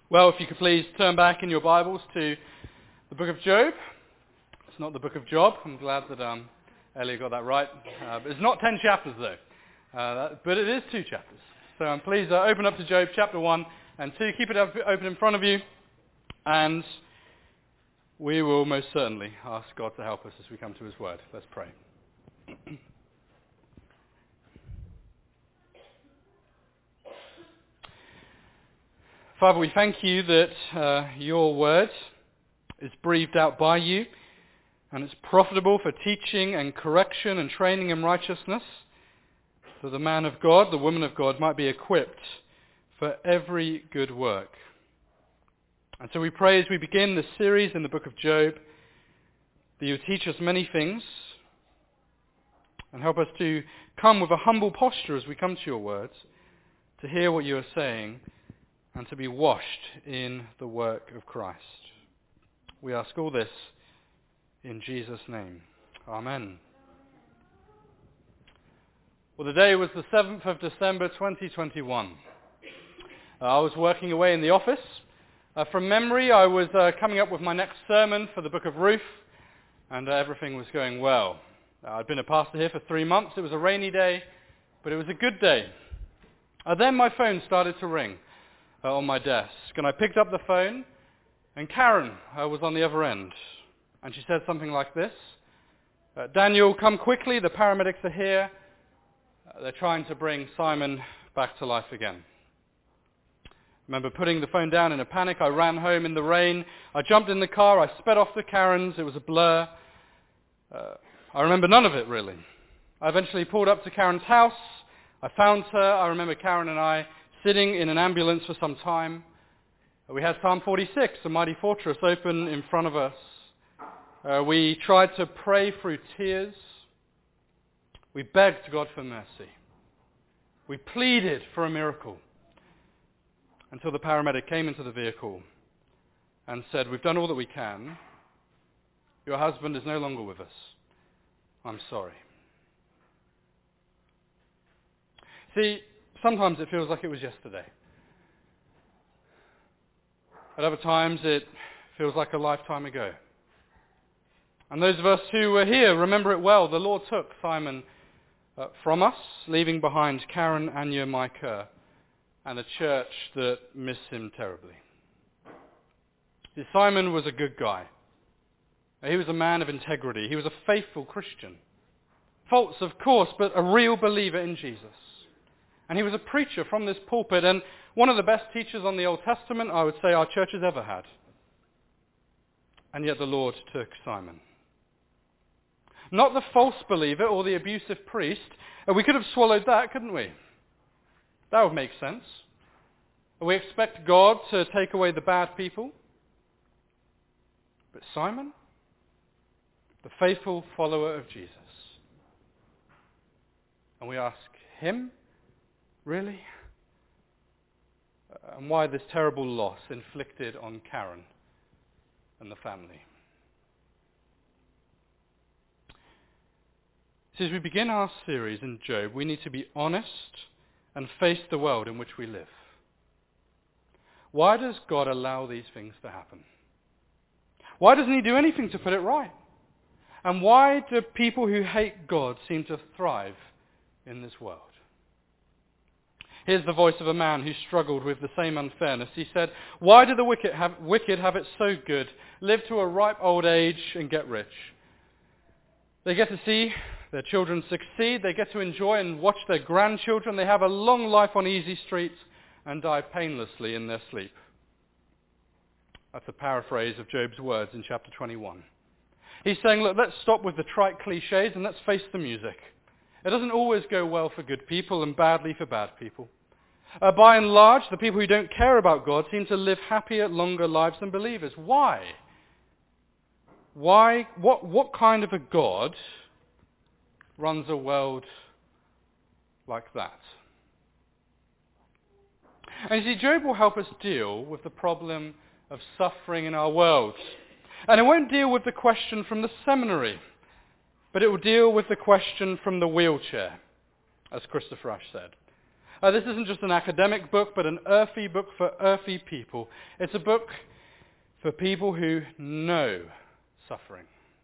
Well, if you could please turn back in your Bibles to the book of Job. It's not the book of Job. I'm glad that Ellie got that right. It's not 10 chapters though, but it is 2 chapters. So please open up to Job chapter 1 and 2. Keep it open in front of you, and we will most certainly ask God to help us as we come to his word. Let's pray. Father, we thank you that your word is breathed out by you, and it's profitable for teaching and correction and training in righteousness, so the man of God, the woman of God, might be equipped for every good work. And so we pray as we begin this series in the book of Job, that you teach us many things, and help us to come with a humble posture as we come to your words, to hear what you are saying, and to be washed in the work of Christ. We ask all this in Jesus' name. Amen. Well, the day was the 7th of December 2021. I was working away in the office. From memory, I was coming up with my next sermon for the book of Ruth, and everything was going well. I'd been a pastor here for 3 months. It was a rainy day, but it was a good day. Then my phone started to ring on my desk, and I picked up the phone, and Karen was on the other end, and she said something like this: Daniel, come quickly, the paramedics are here. They're trying to bring Simon back to life again. I remember putting the phone down in a panic. I ran home in the rain. I jumped in the car. I sped off to Karen's. It was a blur. I remember none of it, really. I eventually pulled up to Karen's house. I found her. I remember Karen and I sitting in an ambulance for some time. We had Psalm 46, a mighty fortress, open in front of us. We tried to pray through tears. We begged God for mercy. We pleaded for a miracle until the paramedic came into the vehicle and said, "We've done all that we can. Your husband is no longer with us. I'm sorry." See, sometimes it feels like it was yesterday. At other times it feels like a lifetime ago. And those of us who were here remember it well. The Lord took Simon from us, leaving behind Karen, Anya, Micah, and a church that missed him terribly. See, Simon was a good guy. He was a man of integrity. He was a faithful Christian. Faults, of course, but a real believer in Jesus. And he was a preacher from this pulpit, and one of the best teachers on the Old Testament, I would say, our church has ever had. And yet the Lord took Simon. Not the false believer or the abusive priest. We could have swallowed that, couldn't we? That would make sense. We expect God to take away the bad people. But Simon, the faithful follower of Jesus. And we ask him, really? And why this terrible loss inflicted on Karen and the family? So as we begin our series in Job, we need to be honest and face the world in which we live. Why does God allow these things to happen? Why doesn't he do anything to put it right? And why do people who hate God seem to thrive in this world? Here's the voice of a man who struggled with the same unfairness. He said, "Why do the wicked have it so good, live to a ripe old age and get rich? They get to see their children succeed. They get to enjoy and watch their grandchildren. They have a long life on easy streets and die painlessly in their sleep." That's a paraphrase of Job's words in chapter 21. He's saying, look, let's stop with the trite cliches and let's face the music. It doesn't always go well for good people and badly for bad people. By and large, the people who don't care about God seem to live happier, longer lives than believers. Why? Why? What kind of a God runs a world like that? And you see, Job will help us deal with the problem of suffering in our world. And it won't deal with the question from the seminary, but it will deal with the question from the wheelchair, as Christopher Ash said. This isn't just an academic book, but an earthy book for earthy people. It's a book for people who know suffering.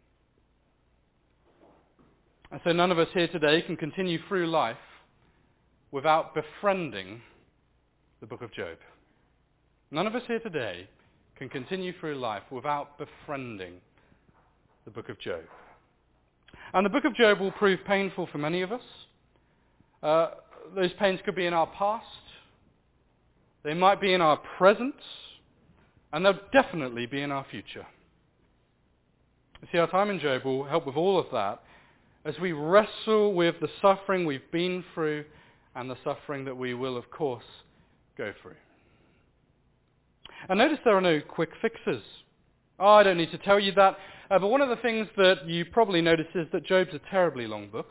And so none of us here today can continue through life without befriending the book of Job. None of us here today can continue through life without befriending the book of Job. And the book of Job will prove painful for many of us. Those pains could be in our past, they might be in our present, and they'll definitely be in our future. You see, our time in Job will help with all of that as we wrestle with the suffering we've been through and the suffering that we will, of course, go through. And notice there are no quick fixes. I don't need to tell you that, but one of the things that you probably notice is that Job's a terribly long book.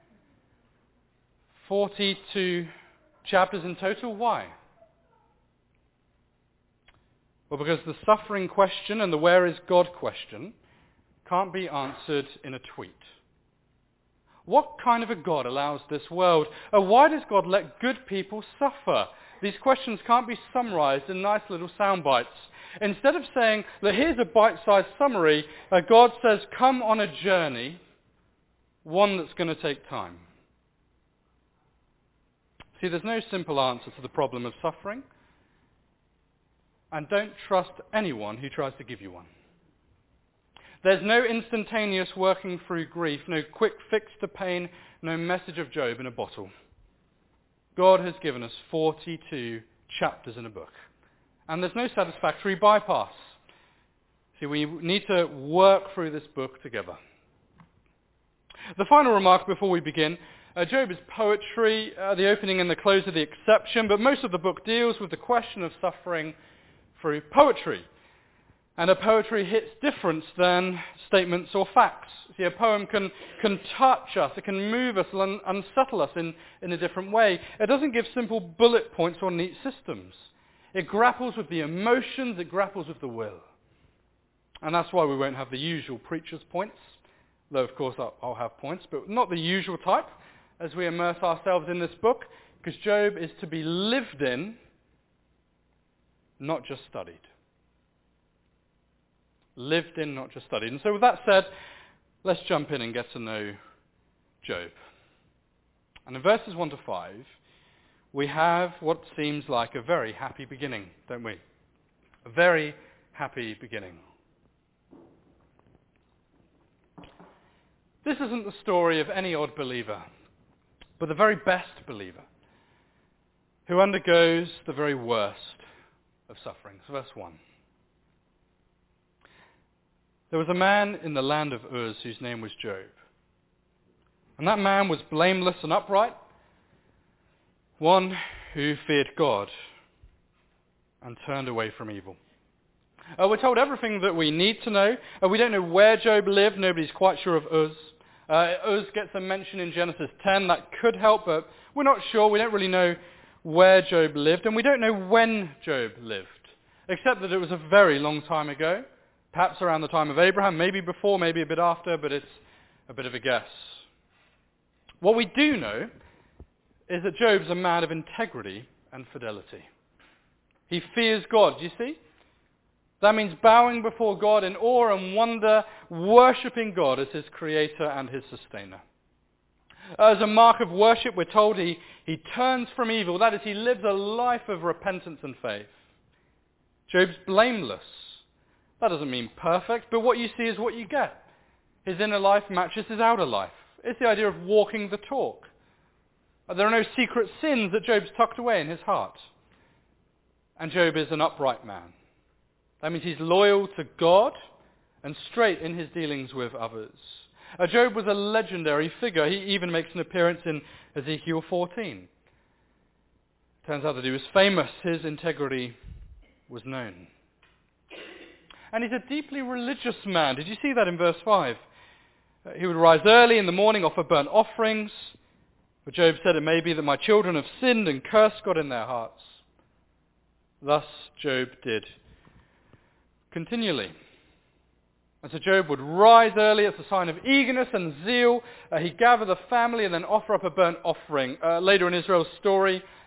42 chapters in total. Why? Well, because the suffering question and the where is God question can't be answered in a tweet. What kind of a God allows this world? Why does God let good people suffer? These questions can't be summarized in nice little sound bites. Instead of saying that here's a bite-sized summary, God says, come on a journey, one that's going to take time. See, there's no simple answer to the problem of suffering, and don't trust anyone who tries to give you one. There's no instantaneous working through grief, no quick fix to pain, no message of Job in a bottle. God has given us 42 chapters in a book, and there's no satisfactory bypass. See, we need to work through this book together. The final remark before we begin, Job is poetry. The opening and the close are the exception, but most of the book deals with the question of suffering through poetry. And a poetry hits different than statements or facts. See, a poem can touch us, it can move us, and unsettle us in a different way. It doesn't give simple bullet points or neat systems. It grapples with the emotions, it grapples with the will. And that's why we won't have the usual preacher's points, though of course I'll have points, but not the usual type as we immerse ourselves in this book, because Job is to be lived in, not just studied. Lived in, not just studied. And so with that said, let's jump in and get to know Job. And in verses 1 to 5, we have what seems like a very happy beginning, don't we? A very happy beginning. This isn't the story of any odd believer, but the very best believer who undergoes the very worst of sufferings. Verse 1. There was a man in the land of Uz whose name was Job. And that man was blameless and upright, one who feared God and turned away from evil. We're told everything that we need to know. We don't know where Job lived. Nobody's quite sure of Uz. Uz gets a mention in Genesis 10. That could help, but we're not sure. We don't really know where Job lived, and we don't know when Job lived, except that it was a very long time ago. Perhaps around the time of Abraham, maybe before, maybe a bit after, but it's a bit of a guess. What we do know is that Job's a man of integrity and fidelity. He fears God, do you see? That means bowing before God in awe and wonder, worshipping God as his creator and his sustainer. As a mark of worship, we're told he turns from evil. That is, he lives a life of repentance and faith. Job's blameless. That doesn't mean perfect, but what you see is what you get. His inner life matches his outer life. It's the idea of walking the talk. There are no secret sins that Job's tucked away in his heart. And Job is an upright man. That means he's loyal to God and straight in his dealings with others. Job was a legendary figure. He even makes an appearance in Ezekiel 14. Turns out that he was famous. His integrity was known. And he's a deeply religious man. Did you see that in verse 5? He would rise early in the morning, offer burnt offerings. But Job said, it may be that my children have sinned and cursed God in their hearts. Thus Job did continually. And so Job would rise early as a sign of eagerness and zeal. He'd gather the family and then offer up a burnt offering. Later in Israel's story,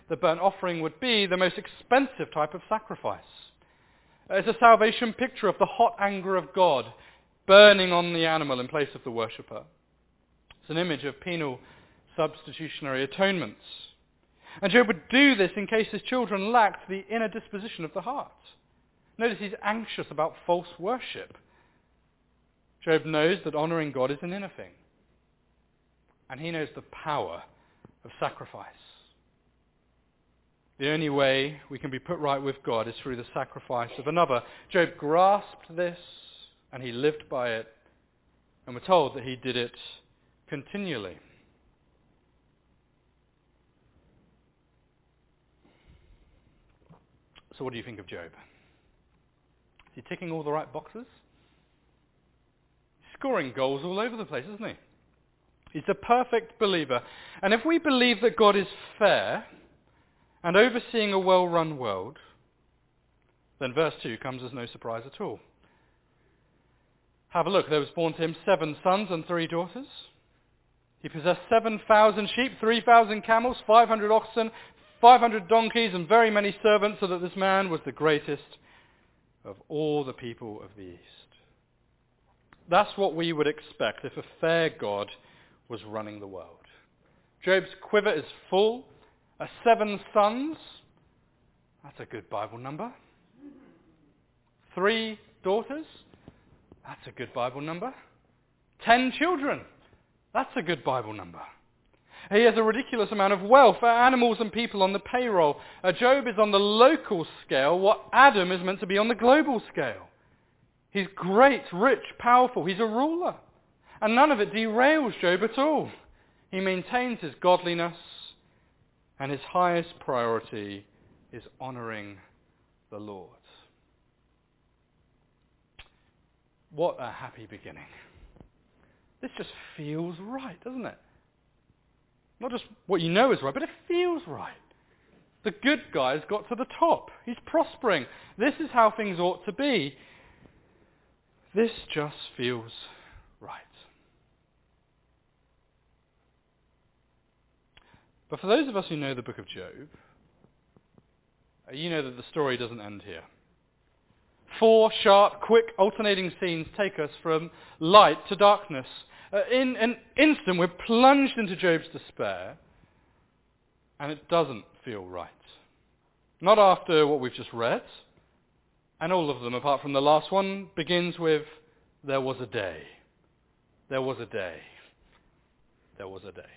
the burnt offering would be the most expensive type of sacrifice. It's a salvation picture of the hot anger of God burning on the animal in place of the worshipper. It's an image of penal substitutionary atonements. And Job would do this in case his children lacked the inner disposition of the heart. Notice he's anxious about false worship. Job knows that honouring God is an inner thing. And he knows the power of sacrifice. The only way we can be put right with God is through the sacrifice of another. Job grasped this and he lived by it. And we're told that he did it continually. So what do you think of Job? Is he ticking all the right boxes? He's scoring goals all over the place, isn't he? He's a perfect believer. And if we believe that God is fair and overseeing a well-run world, then verse 2 comes as no surprise at all. Have a look. There was born to him 7 sons and 3 daughters. He possessed 7,000 sheep, 3,000 camels, 500 oxen, 500 donkeys, and very many servants, so that this man was the greatest of all the people of the East. That's what we would expect if a fair God was running the world. Job's quiver is full. 7 sons, that's a good Bible number. 3 daughters, that's a good Bible number. 10 children, that's a good Bible number. He has a ridiculous amount of wealth, animals and people on the payroll. Job is on the local scale what Adam is meant to be on the global scale. He's great, rich, powerful. He's a ruler. And none of it derails Job at all. He maintains his godliness, and his highest priority is honouring the Lord. What a happy beginning. This just feels right, doesn't it? Not just what you know is right, but it feels right. The good guy's got to the top. He's prospering. This is how things ought to be. This just feels right. But for those of us who know the book of Job, you know that the story doesn't end here. 4 sharp, quick, alternating scenes take us from light to darkness. In an instant, we're plunged into Job's despair, and it doesn't feel right. Not after what we've just read, and all of them, apart from the last one, begins with, there was a day. There was a day. There was a day.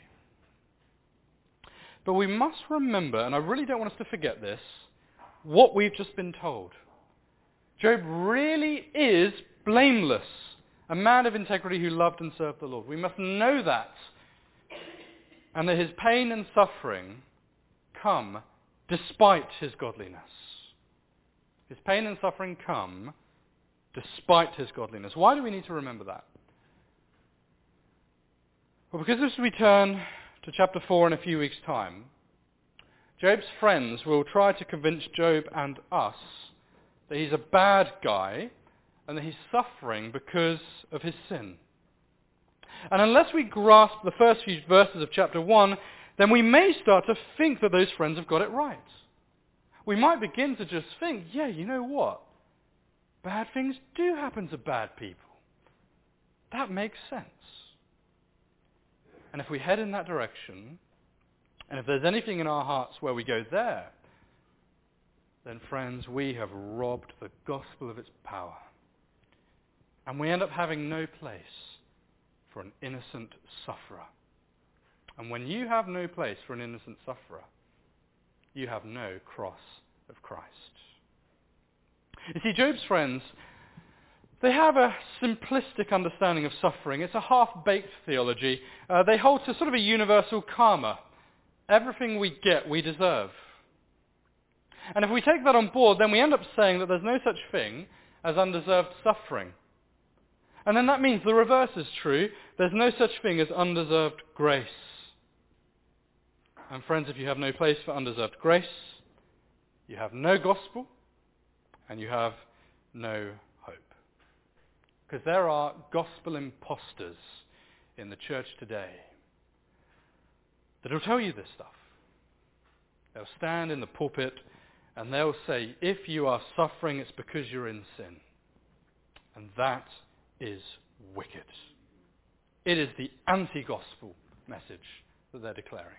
But we must remember, and I really don't want us to forget this, what we've just been told. Job really is blameless, a man of integrity who loved and served the Lord. We must know that, and that his pain and suffering come despite his godliness. His pain and suffering come despite his godliness. Why do we need to remember that? Well, because as we turn to chapter 4 in a few weeks' time, Job's friends will try to convince Job and us that he's a bad guy and that he's suffering because of his sin. And unless we grasp the first few verses of chapter 1, then we may start to think that those friends have got it right. We might begin to just think, yeah, you know what? Bad things do happen to bad people. That makes sense. And if we head in that direction, and if there's anything in our hearts where we go there, then friends, we have robbed the gospel of its power. And we end up having no place for an innocent sufferer. And when you have no place for an innocent sufferer, you have no cross of Christ. You see, Job's friends, they have a simplistic understanding of suffering. It's a half-baked theology. They hold to sort of a universal karma. Everything we get, we deserve. And if we take that on board, then we end up saying that there's no such thing as undeserved suffering. And then that means the reverse is true. There's no such thing as undeserved grace. And friends, if you have no place for undeserved grace, you have no gospel, and you have no hope. Because there are gospel imposters in the church today that will tell you this stuff. They'll stand in the pulpit and they'll say, if you are suffering, it's because you're in sin. And that is wicked. It is the anti-gospel message that they're declaring.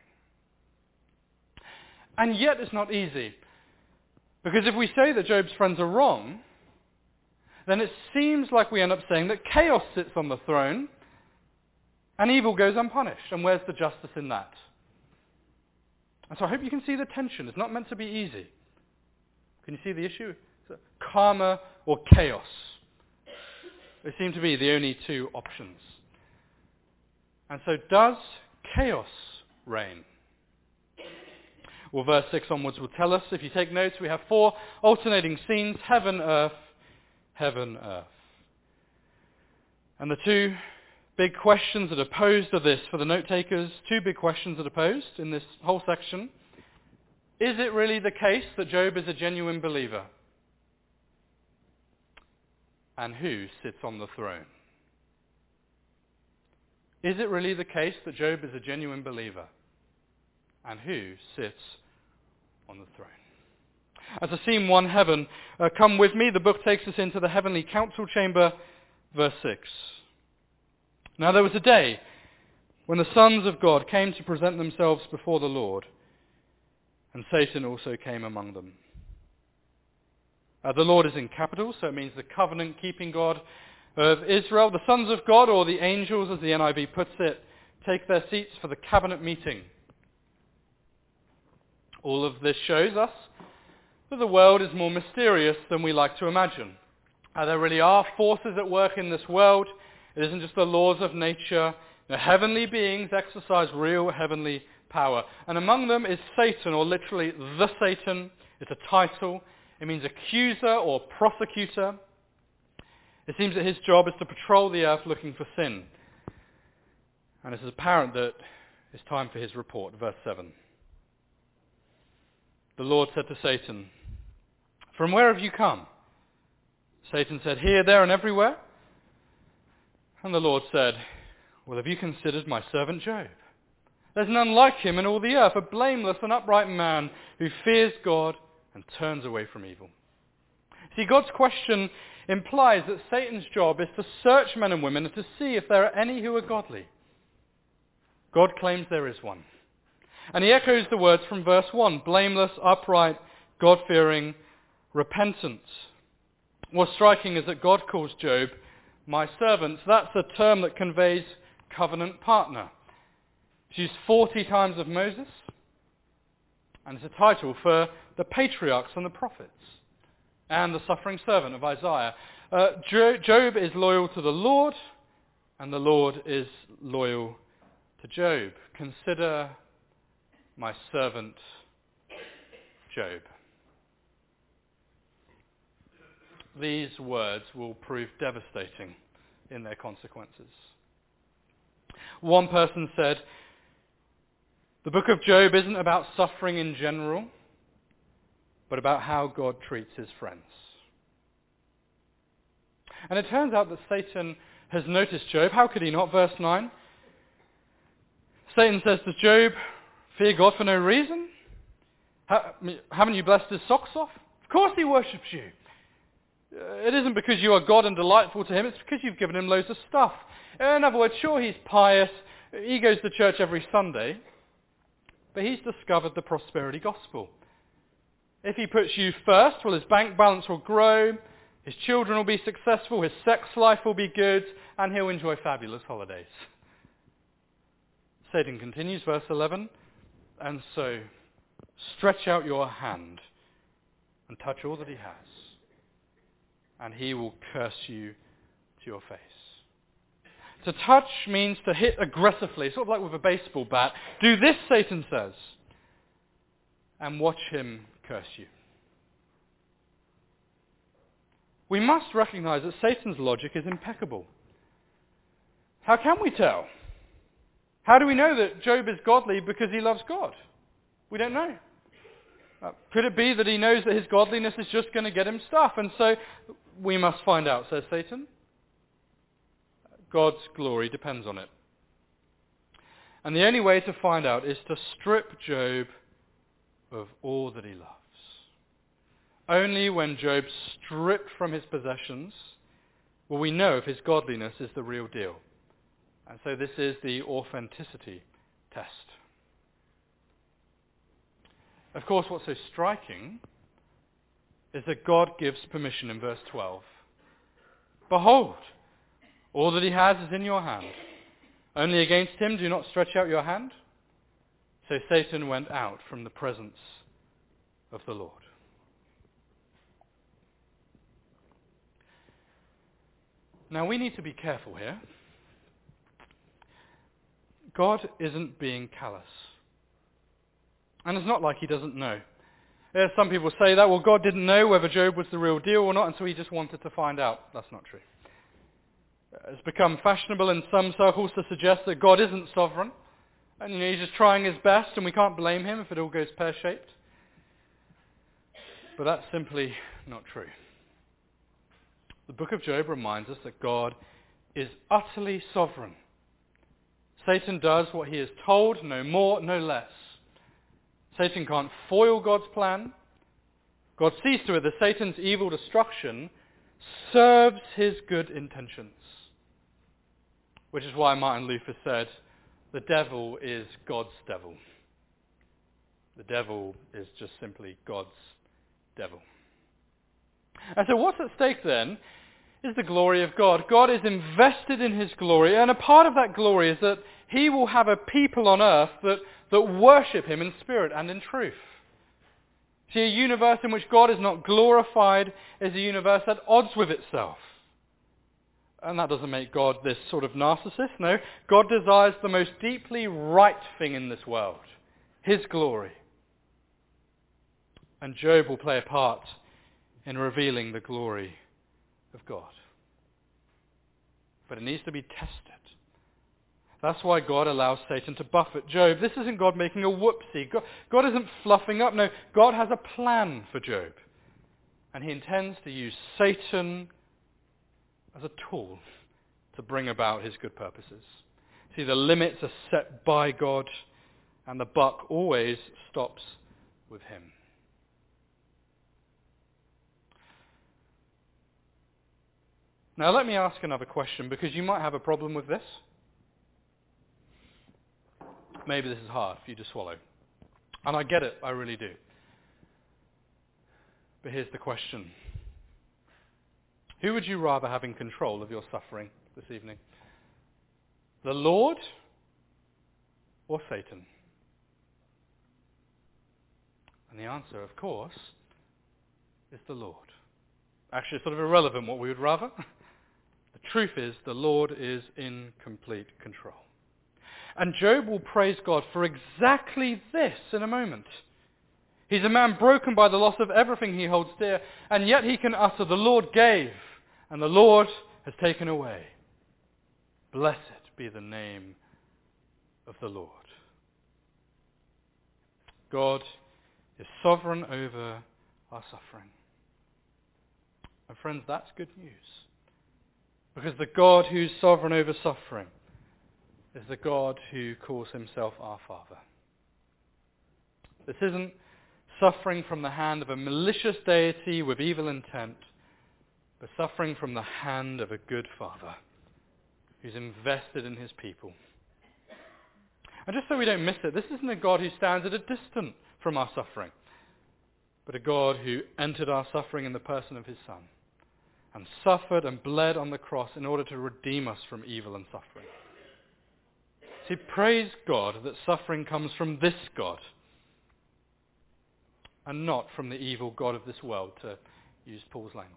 And yet it's not easy. Because if we say that Job's friends are wrong, then it seems like we end up saying that chaos sits on the throne and evil goes unpunished. And where's the justice in that? And so I hope you can see the tension. It's not meant to be easy. Can you see the issue? Karma or chaos. They seem to be the only two options. And so does chaos reign? Well, verse 6 onwards will tell us. If you take notes, we have 4 alternating scenes: heaven, earth, heaven, earth. And the 2 big questions that are posed are this for the note takers. 2 big questions that are posed in this whole section. Is it really the case that Job is a genuine believer? And who sits on the throne? Is it really the case that Job is a genuine believer? And who sits on the throne? As a scene 1, heaven, come with me. The book takes us into the heavenly council chamber, verse 6. Now there was a day when the sons of God came to present themselves before the Lord, and Satan also came among them. The Lord is in capital, so it means the covenant-keeping God of Israel. The sons of God, or the angels as the NIV puts it, take their seats for the cabinet meeting. All of this shows us that the world is more mysterious than we like to imagine. There really are forces at work in this world. It isn't just the laws of nature. The heavenly beings exercise real heavenly power. And among them is Satan, or literally the Satan. It's a title. It means accuser or prosecutor. It seems that his job is to patrol the earth looking for sin. And it is apparent that it's time for his report. Verse 7. The Lord said to Satan, "From where have you come?" Satan said, "Here, there, and everywhere." And the Lord said, "Well, have you considered my servant Job? There's none like him in all the earth, a blameless and upright man who fears God and turns away from evil." See, God's question implies that Satan's job is to search men and women and to see if there are any who are godly. God claims there is one. And he echoes the words from verse 1, blameless, upright, God-fearing, repentant. What's striking is that God calls Job my servant. That's a term that conveys covenant partner. It's used 40 times of Moses, and it's a title for the patriarchs and the prophets, and the suffering servant of Isaiah. Job is loyal to the Lord, and the Lord is loyal to Job. Consider my servant Job. These words will prove devastating in their consequences. One person said, the book of Job isn't about suffering in general, but about how God treats his friends. And it turns out that Satan has noticed Job. How could he not? Verse 9. Satan says, does Job fear God for no reason? Haven't you blessed his socks off? Of course he worships you. It isn't because you are God and delightful to him, it's because you've given him loads of stuff. In other words, sure, he's pious, he goes to church every Sunday, but he's discovered the prosperity gospel. If he puts you first, well, his bank balance will grow, his children will be successful, his sex life will be good, and he'll enjoy fabulous holidays. Satan continues, verse 11, and so stretch out your hand and touch all that he has, and he will curse you to your face. To touch means to hit aggressively, sort of like with a baseball bat. Do this, Satan says, and watch him curse you. We must recognize that Satan's logic is impeccable. How can we tell? How do we know that Job is godly because he loves God? We don't know. Could it be that he knows that his godliness is just going to get him stuff? And so we must find out, says Satan. God's glory depends on it. And the only way to find out is to strip Job of all that he loves. Only when Job's stripped from his possessions will we know if his godliness is the real deal. And so this is the authenticity test. Of course, what's so striking is that God gives permission in verse 12. Behold, all that he has is in your hand. Only against him do not stretch out your hand. So Satan went out from the presence of the Lord. Now we need to be careful here. God isn't being callous. And it's not like he doesn't know. Some people say that, well, God didn't know whether Job was the real deal or not, and so he just wanted to find out. That's not true. It's become fashionable in some circles to suggest that God isn't sovereign, and he's just trying his best, and we can't blame him if it all goes pear-shaped. But that's simply not true. The book of Job reminds us that God is utterly sovereign. Satan does what he is told, no more, no less. Satan can't foil God's plan. God sees to it that Satan's evil destruction serves his good intentions. Which is why Martin Luther said, the devil is God's devil. The devil is just simply God's devil. And so what's at stake then is the glory of God. God is invested in his glory, and a part of that glory is that he will have a people on earth that worship him in spirit and in truth. See, a universe in which God is not glorified is a universe at odds with itself. And that doesn't make God this sort of narcissist. No, God desires the most deeply right thing in this world, his glory. And Job will play a part in revealing the glory of God. But it needs to be tested. That's why God allows Satan to buffet Job. This isn't God making a whoopsie. God isn't fluffing up. No, God has a plan for Job. And he intends to use Satan as a tool to bring about his good purposes. See, the limits are set by God, and the buck always stops with him. Now let me ask another question, because you might have a problem with this. Maybe this is hard for you to swallow. And I get it, I really do. But here's the question. Who would you rather have in control of your suffering this evening? The Lord or Satan? And the answer, of course, is the Lord. Actually, it's sort of irrelevant what we would rather. The truth is, the Lord is in complete control. And Job will praise God for exactly this in a moment. He's a man broken by the loss of everything he holds dear, and yet he can utter, the Lord gave, and the Lord has taken away. Blessed be the name of the Lord. God is sovereign over our suffering. And friends, that's good news. Because the God who's sovereign over suffering is the God who calls himself our Father. This isn't suffering from the hand of a malicious deity with evil intent, but suffering from the hand of a good Father who's invested in his people. And just so we don't miss it, this isn't a God who stands at a distance from our suffering, but a God who entered our suffering in the person of his Son and suffered and bled on the cross in order to redeem us from evil and suffering. See, praise God that suffering comes from this God and not from the evil god of this world, to use Paul's language.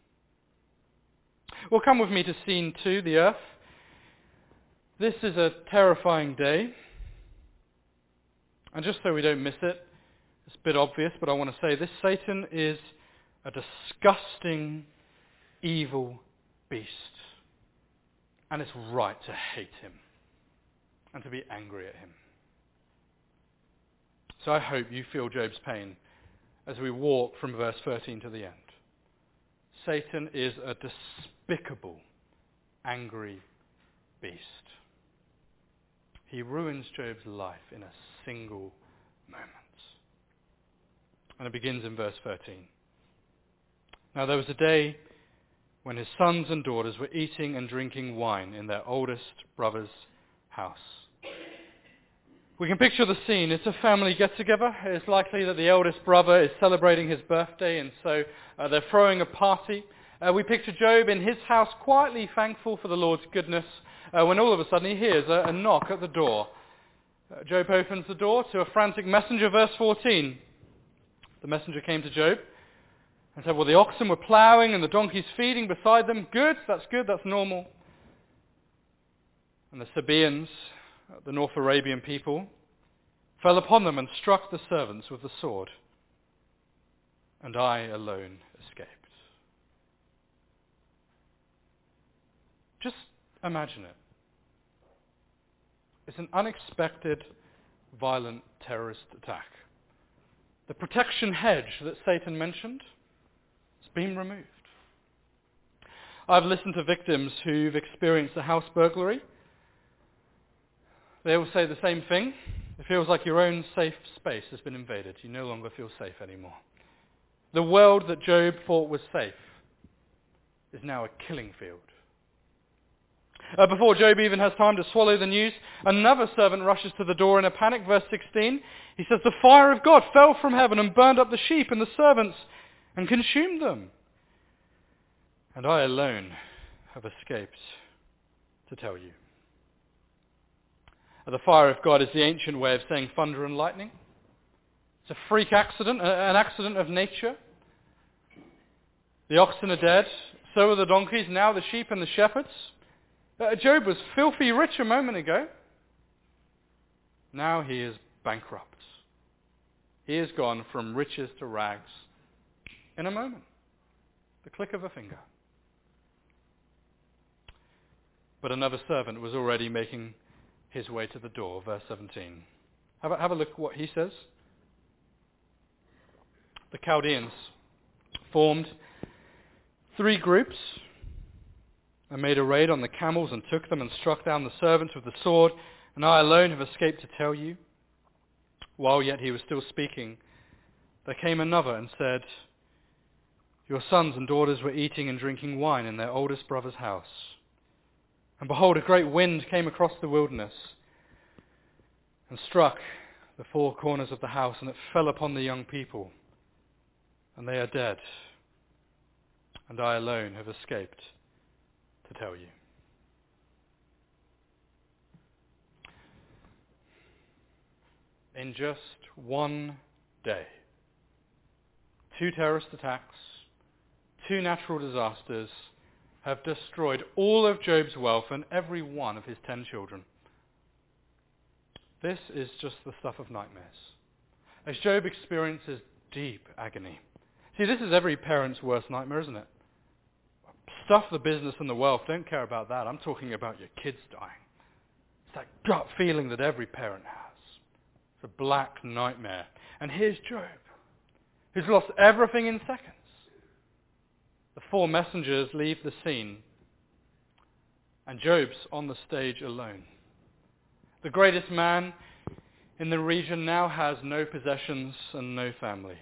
Well, come with me to scene 2, the earth. This is a terrifying day. And just so we don't miss it, it's a bit obvious, but I want to say this: Satan is a disgusting, evil beast. And it's right to hate him and to be angry at him. So I hope you feel Job's pain as we walk from verse 13 to the end. Satan is a despicable, angry beast. He ruins Job's life in a single moment. And it begins in verse 13. Now there was a day when his sons and daughters were eating and drinking wine in their oldest brother's house. We can picture the scene. It's a family get-together. It's likely that the eldest brother is celebrating his birthday, and so they're throwing a party. We picture Job in his house quietly thankful for the Lord's goodness when all of a sudden he hears a knock at the door. Job opens the door to a frantic messenger, verse 14. The messenger came to Job and said, well, the oxen were ploughing and the donkeys feeding beside them. Good, that's normal. And the Sabaeans, the North Arabian people, fell upon them and struck the servants with the sword. And I alone escaped. Just imagine it. It's an unexpected, violent terrorist attack. The protection hedge that Satan mentioned has been removed. I've listened to victims who've experienced a house burglary. They all say the same thing. It feels like your own safe space has been invaded. You no longer feel safe anymore. The world that Job thought was safe is now a killing field. Before Job even has time to swallow the news, another servant rushes to the door in a panic. Verse 16, he says, the fire of God fell from heaven and burned up the sheep and the servants and consumed them. And I alone have escaped to tell you. The fire of God is the ancient way of saying thunder and lightning. It's a freak accident, an accident of nature. The oxen are dead, so are the donkeys, now the sheep and the shepherds. Job was filthy rich a moment ago. Now he is bankrupt. He has gone from riches to rags in a moment. The click of a finger. But another servant was already making his way to the door. Verse 17. Have a look at what he says. The Chaldeans formed 3 groups and made a raid on the camels and took them and struck down the servants with the sword, and I alone have escaped to tell you. While yet he was still speaking, there came another and said, your sons and daughters were eating and drinking wine in their oldest brother's house. And behold, a great wind came across the wilderness and struck the 4 corners of the house, and it fell upon the young people, and they are dead. And I alone have escaped to tell you. In just one day, 2 terrorist attacks, 2 natural disasters have destroyed all of Job's wealth and every one of his 10 children. This is just the stuff of nightmares, as Job experiences deep agony. See, this is every parent's worst nightmare, isn't it? Stuff the business and the wealth, don't care about that. I'm talking about your kids dying. It's that gut feeling that every parent has. It's a black nightmare. And here's Job, who's lost everything in seconds. The 4 messengers leave the scene, and Job's on the stage alone. The greatest man in the region now has no possessions and no family.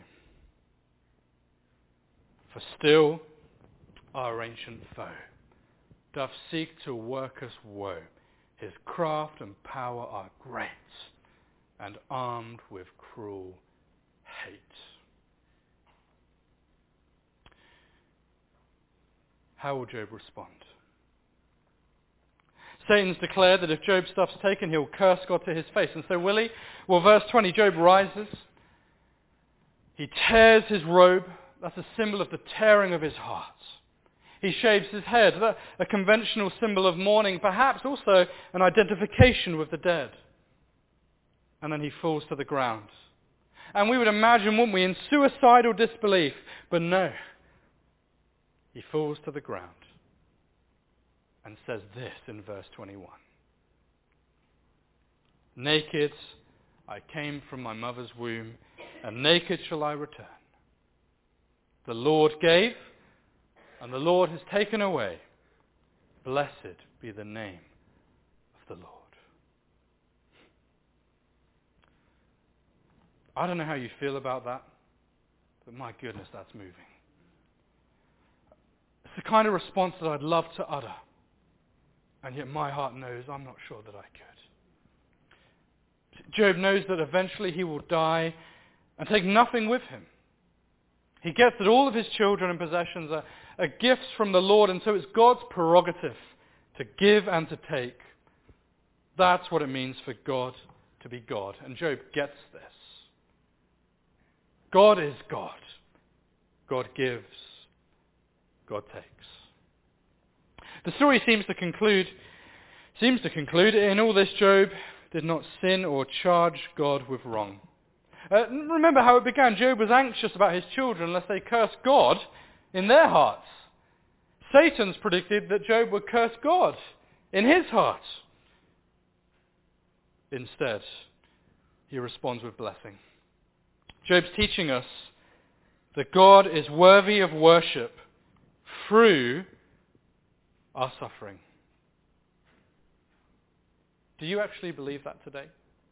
For still our ancient foe doth seek to work us woe. His craft and power are great, and armed with cruel hate. How will Job respond? Satan's declared that if Job's stuff's taken, he'll curse God to his face. And so will he? Well, verse 20, Job rises. He tears his robe. That's a symbol of the tearing of his heart. He shaves his head, a conventional symbol of mourning, perhaps also an identification with the dead. And then he falls to the ground. And we would imagine, wouldn't we, in suicidal disbelief, but no. He falls to the ground and says this in verse 21. Naked I came from my mother's womb, and naked shall I return. The Lord gave, and the Lord has taken away. Blessed be the name of the Lord. I don't know how you feel about that. but my goodness, that's moving. It's the kind of response that I'd love to utter, and yet my heart knows I'm not sure that I could. Job knows that eventually he will die and take nothing with him. He gets that all of his children and possessions are gifts from the Lord, and so it's God's prerogative to give and to take. That's what it means for God to be God, and Job gets this. God is God. God gives. God takes. The story seems to conclude, in all this Job did not sin or charge God with wrong. Remember how it began. Job was anxious about his children lest they curse God in their hearts. Satan's predicted that Job would curse God in his heart. Instead, he responds with blessing. Job's teaching us that God is worthy of worship through our suffering. Do you actually believe that today?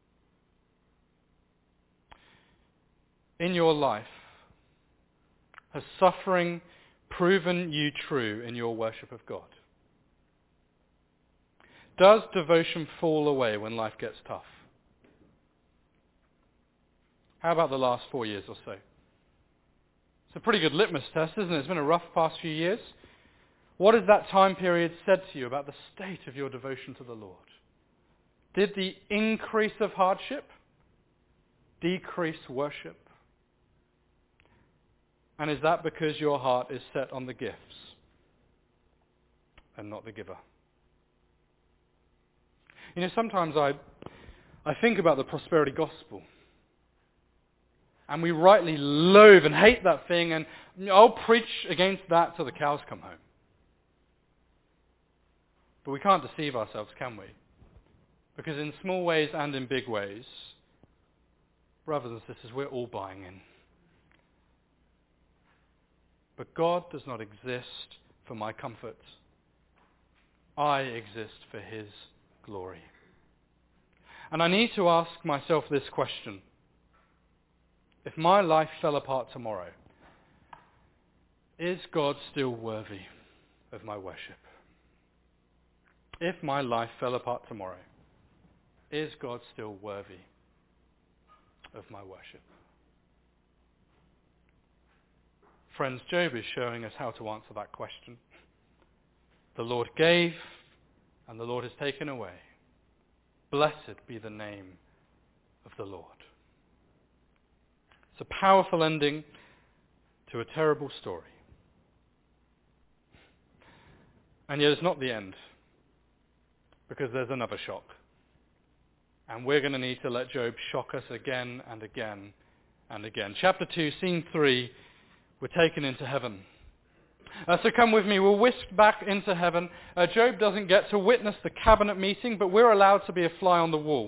In your life, has suffering proven you true in your worship of God? Does devotion fall away when life gets tough? How about the last 4 years or so? It's a pretty good litmus test, isn't it? It's been a rough past few years. What has that time period said to you about the state of your devotion to the Lord? Did the increase of hardship decrease worship? And is that because your heart is set on the gifts and not the giver? You know, sometimes I think about the prosperity gospel, and we rightly loathe and hate that thing, and I'll preach against that till the cows come home. But we can't deceive ourselves, can we? Because in small ways and in big ways, brothers and sisters, we're all buying in. But God does not exist for my comfort. I exist for his glory. And I need to ask myself this question. If my life fell apart tomorrow, is God still worthy of my worship? If my life fell apart tomorrow, is God still worthy of my worship? Friends, Job is showing us how to answer that question. The Lord gave, and the Lord has taken away. Blessed be the name of the Lord. It's a powerful ending to a terrible story. And yet it's not the end, because there's another shock. And we're going to need to let Job shock us again and again and again. Chapter 2, scene 3, we're taken into heaven. So come with me, we're whisked back into heaven. Job doesn't get to witness the cabinet meeting, but we're allowed to be a fly on the wall.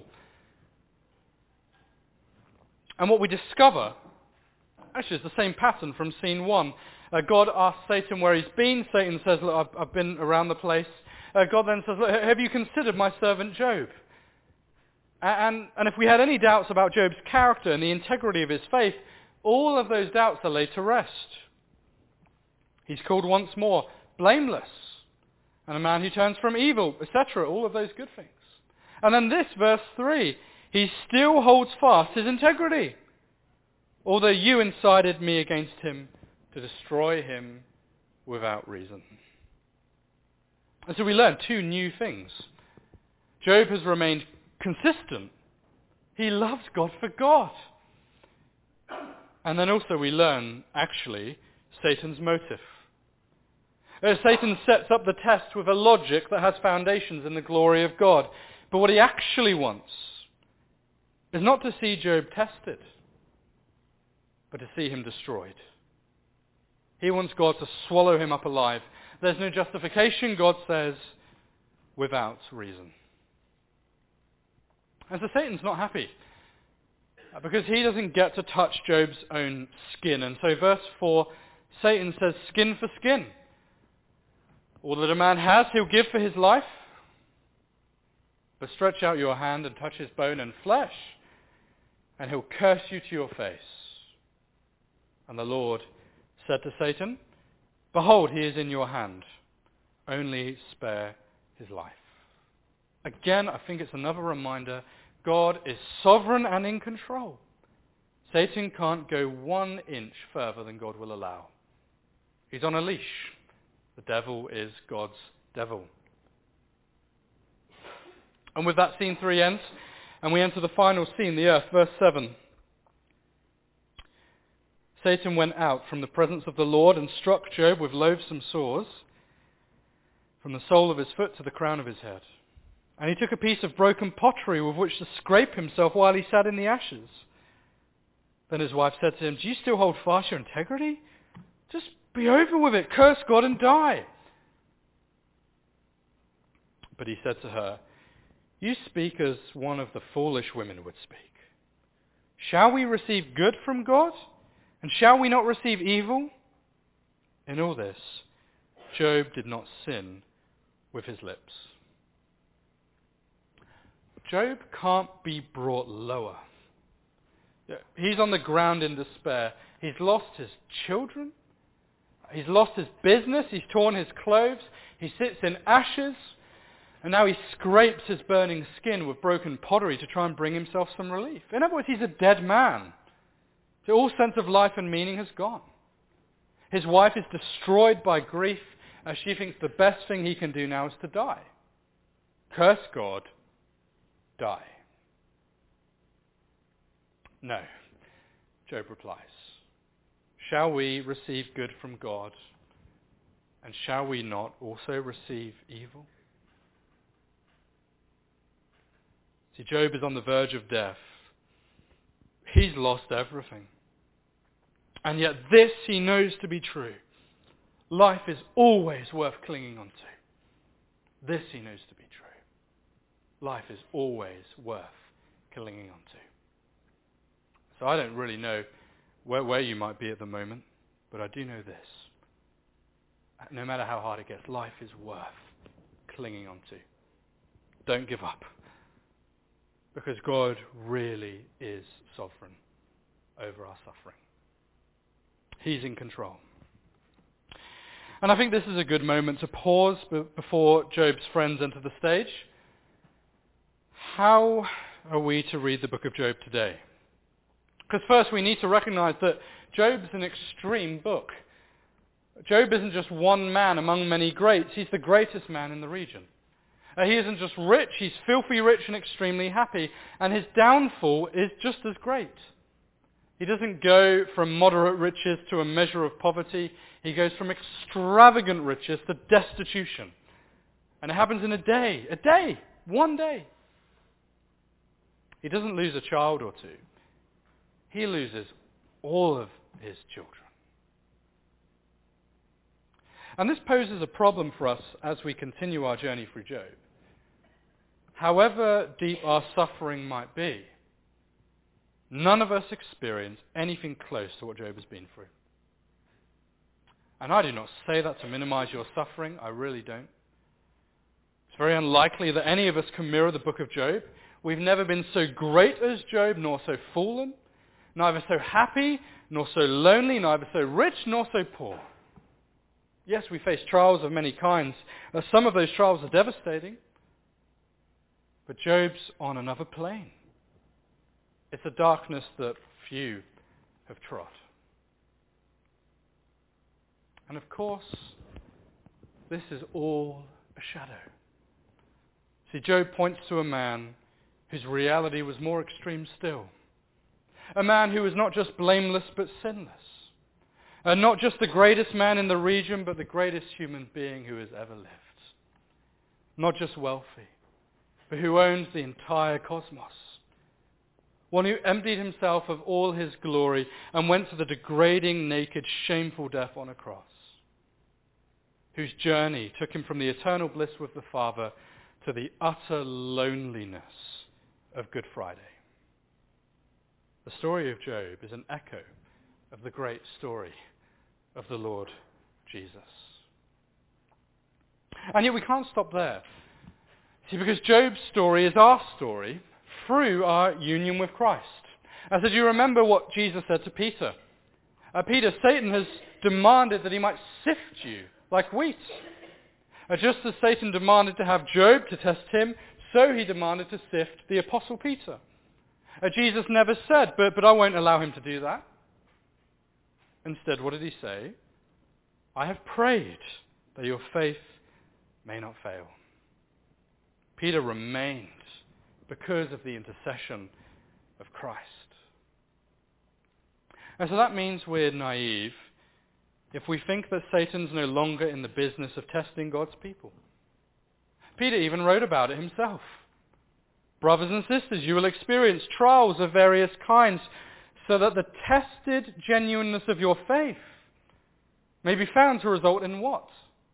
And what we discover, actually, is the same pattern from scene 1. God asks Satan where he's been. Satan says, look, I've been around the place. God then says, look, have you considered my servant Job? And if we had any doubts about Job's character and the integrity of his faith, all of those doubts are laid to rest. He's called once more blameless, and a man who turns from evil, etc., all of those good things. And then this, verse 3, he still holds fast his integrity, although you incited me against him to destroy him without reason. And so we learn two new things. Job has remained consistent. He loves God for God. And then also we learn, actually, Satan's motive. Satan sets up the test with a logic that has foundations in the glory of God. But what he actually wants is not to see Job tested, but to see him destroyed. He wants God to swallow him up alive. There's no justification, God says, without reason. And so Satan's not happy, because he doesn't get to touch Job's own skin. And so verse 4, Satan says, skin for skin. All that a man has, he'll give for his life. But stretch out your hand and touch his bone and flesh, and he'll curse you to your face. And the Lord said to Satan, "Behold, he is in your hand. Only spare his life." Again, I think it's another reminder, God is sovereign and in control. Satan can't go 1 inch further than God will allow. He's on a leash. The devil is God's devil. And with that, scene 3 ends, and we enter the final scene, the earth, verse 7. Satan went out from the presence of the Lord and struck Job with loathsome sores from the sole of his foot to the crown of his head. And he took a piece of broken pottery with which to scrape himself while he sat in the ashes. Then his wife said to him, "Do you still hold fast your integrity? Just be over with it. Curse God and die." But he said to her, "You speak as one of the foolish women would speak. Shall we receive good from God? And shall we not receive evil?" In all this, Job did not sin with his lips. Job can't be brought lower. He's on the ground in despair. He's lost his children. He's lost his business. He's torn his clothes. He sits in ashes. And now he scrapes his burning skin with broken pottery to try and bring himself some relief. In other words, he's a dead man. So all sense of life and meaning has gone. His wife is destroyed by grief as she thinks the best thing he can do now is to die. Curse God, die. No, Job replies. Shall we receive good from God, and shall we not also receive evil? See, Job is on the verge of death. He's lost everything. And yet this he knows to be true. Life is always worth clinging on to. This he knows to be true. Life is always worth clinging on to. So I don't really know where you might be at the moment, but I do know this. No matter how hard it gets, life is worth clinging on to. Don't give up. Because God really is sovereign over our suffering. He's in control. And I think this is a good moment to pause before Job's friends enter the stage. How are we to read the book of Job today? Because first we need to recognize that Job is an extreme book. Job isn't just one man among many greats. He's the greatest man in the region. He isn't just rich, he's filthy rich and extremely happy. And his downfall is just as great. He doesn't go from moderate riches to a measure of poverty. He goes from extravagant riches to destitution. And it happens in a day, one day. He doesn't lose a child or two. He loses all of his children. And this poses a problem for us as we continue our journey through Job. However deep our suffering might be, none of us experience anything close to what Job has been through. And I do not say that to minimize your suffering. I really don't. It's very unlikely that any of us can mirror the book of Job. We've never been so great as Job, nor so fallen, neither so happy, nor so lonely, neither so rich, nor so poor. Yes, we face trials of many kinds. Some of those trials are devastating. But Job's on another plane. It's a darkness that few have trod. And of course, this is all a shadow. See, Job points to a man whose reality was more extreme still. A man who was not just blameless but sinless. And not just the greatest man in the region, but the greatest human being who has ever lived. Not just wealthy, but who owns the entire cosmos. One who emptied himself of all his glory and went to the degrading, naked, shameful death on a cross. Whose journey took him from the eternal bliss with the Father to the utter loneliness of Good Friday. The story of Job is an echo of the great story of the Lord Jesus. And yet we can't stop there. See, because Job's story is our story through our union with Christ. As if you remember what Jesus said to Peter. Peter, Satan has demanded that he might sift you like wheat. Just as Satan demanded to have Job to test him, so he demanded to sift the Apostle Peter. Jesus never said, but I won't allow him to do that. Instead, what did he say? I have prayed that your faith may not fail. Peter remained because of the intercession of Christ. And so that means we're naive if we think that Satan's no longer in the business of testing God's people. Peter even wrote about it himself. Brothers and sisters, you will experience trials of various kinds, so that the tested genuineness of your faith may be found to result in what?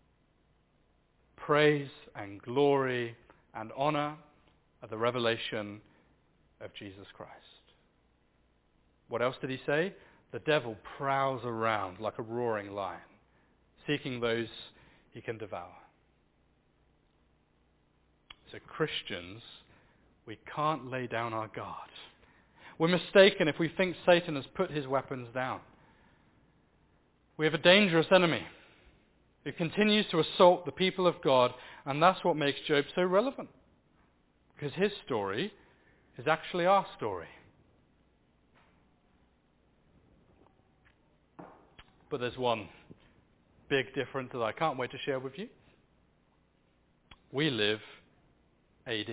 Praise and glory and honor at the revelation of Jesus Christ. What else did he say? The devil prowls around like a roaring lion, seeking those he can devour. So Christians, we can't lay down our guard. We're mistaken if we think Satan has put his weapons down. We have a dangerous enemy who continues to assault the people of God, and that's what makes Job so relevant. Because his story is actually our story. But there's one big difference that I can't wait to share with you. We live AD.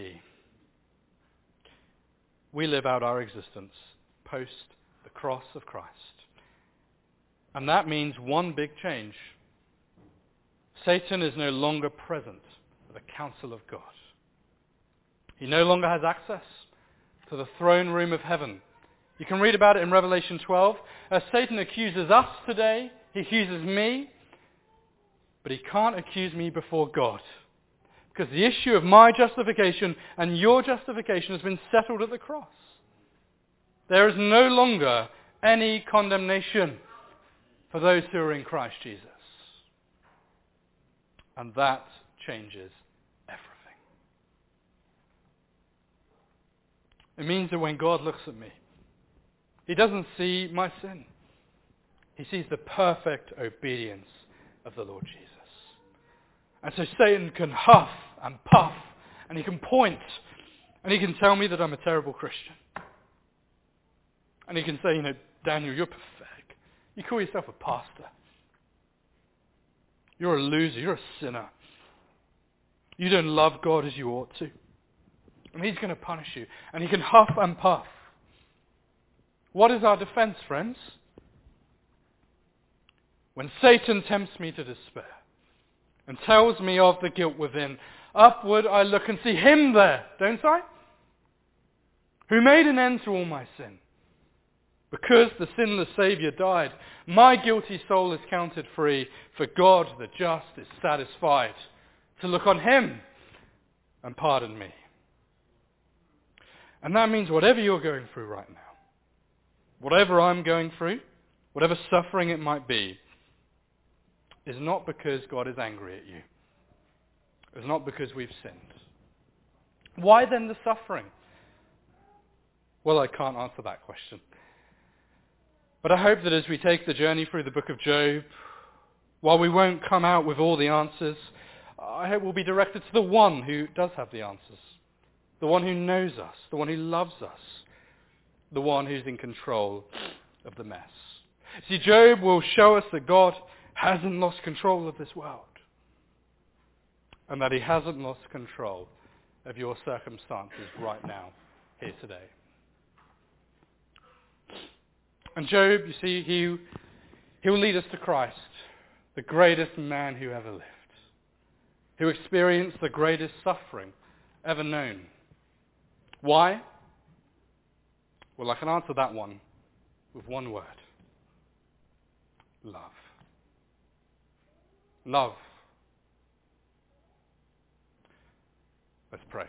We live out our existence post the cross of Christ. And that means one big change. Satan is no longer present at the council of God. He no longer has access to the throne room of heaven. You can read about it in Revelation 12. Satan accuses us today. He accuses me. But he can't accuse me before God. Because the issue of my justification and your justification has been settled at the cross. There is no longer any condemnation for those who are in Christ Jesus. And that changes everything. It means that when God looks at me, he doesn't see my sin. He sees the perfect obedience of the Lord Jesus. And so Satan can huff and puff, and he can point, and he can tell me that I'm a terrible Christian. And he can say, Daniel, you're pathetic. You call yourself a pastor. You're a loser. You're a sinner. You don't love God as you ought to. And he's going to punish you. And he can huff and puff. What is our defense, friends? When Satan tempts me to despair and tells me of the guilt within, upward I look and see him there, don't I? Who made an end to all my sin. Because the sinless Saviour died, my guilty soul is counted free, for God the just is satisfied to look on him and pardon me. And that means whatever you're going through right now, whatever I'm going through, whatever suffering it might be, is not because God is angry at you. It's not because we've sinned. Why then the suffering? Well, I can't answer that question. But I hope that as we take the journey through the book of Job, while we won't come out with all the answers, I hope we'll be directed to the one who does have the answers. The one who knows us, the one who loves us, the one who's in control of the mess. See, Job will show us that God hasn't lost control of this world, and that he hasn't lost control of your circumstances right now, here today. And Job, you see, he will lead us to Christ, the greatest man who ever lived, who experienced the greatest suffering ever known. Why? Well, I can answer that one with one word. Love. Love. Let's pray.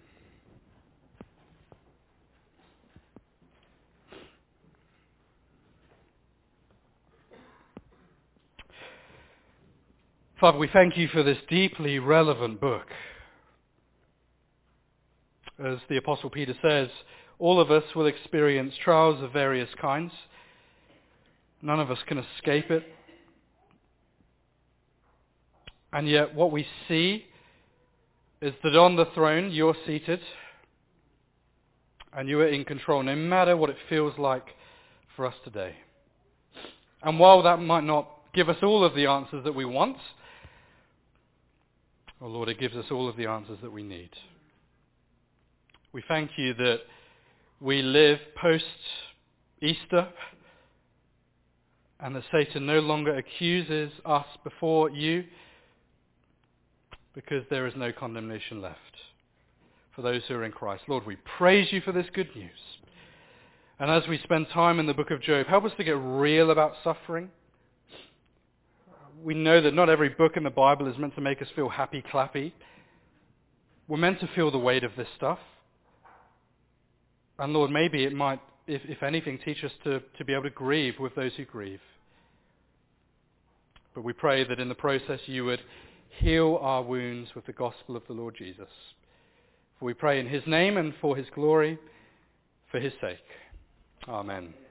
Father, we thank you for this deeply relevant book. As the Apostle Peter says, all of us will experience trials of various kinds. None of us can escape it. And yet what we see is that on the throne you're seated and you are in control, no matter what it feels like for us today. And while that might not give us all of the answers that we want, oh Lord, it gives us all of the answers that we need. We thank you that we live post-Easter and that Satan no longer accuses us before you because there is no condemnation left for those who are in Christ. Lord, we praise you for this good news. And as we spend time in the book of Job, help us to get real about suffering. We know that not every book in the Bible is meant to make us feel happy clappy. We're meant to feel the weight of this stuff. And Lord, maybe it might, if anything, teach us to be able to grieve with those who grieve. But we pray that in the process you would heal our wounds with the gospel of the Lord Jesus. For we pray in his name and for his glory, for his sake. Amen.